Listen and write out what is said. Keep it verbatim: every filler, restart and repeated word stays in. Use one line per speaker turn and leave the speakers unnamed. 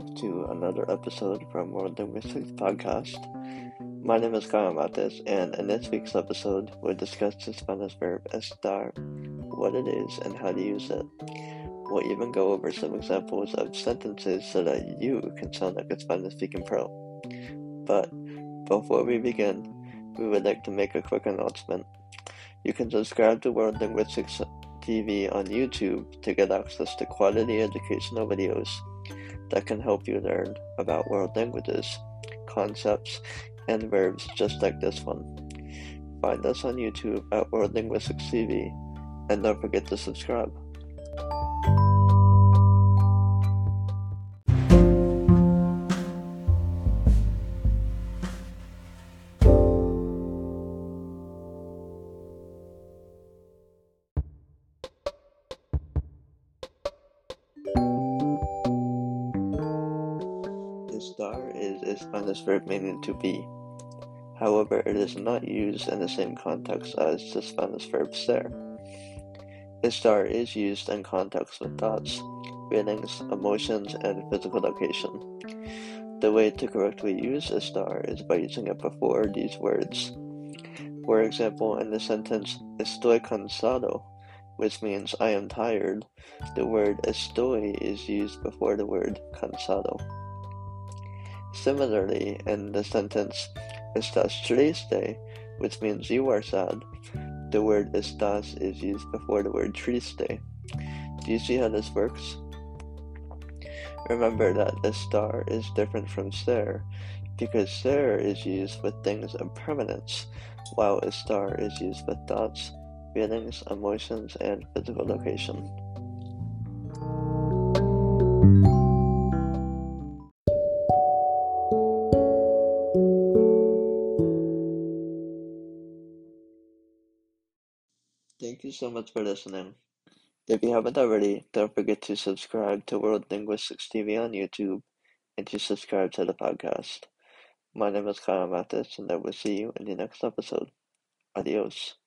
to another episode from World Linguistics Podcast. My name is Kyle Mates, and in this week's episode, we'll discuss the Spanish verb estar, what it is, and how to use it. We'll even go over some examples of sentences so that you can sound like a Spanish-speaking pro. But before we begin, we would like to make a quick announcement. You can subscribe to World Linguistics T V on YouTube to get access to quality educational videos that can help you learn about world languages, concepts, and verbs just like this one. Find us on YouTube at World Linguistics T V, and don't forget to subscribe. Estar is a Spanish verb meaning to be. However, it is not used in the same context as the Spanish verb ser. Estar is used in context with thoughts, feelings, emotions, and physical location. The way to correctly use estar is by using it before these words. For example, in the sentence estoy cansado, which means I am tired, the word estoy is used before the word cansado. Similarly, in the sentence estás triste, which means you are sad, the word estás is used before the word triste. Do you see how this works? Remember that estar is different from ser, because ser is used with things of permanence, while estar is used with thoughts, feelings, emotions, and physical location. Thank you so much for listening. If you haven't already, don't forget to subscribe to World Linguistics T V on YouTube and to subscribe to the podcast. My name is Kyle Mathis, and I will see you in the next episode. Adios.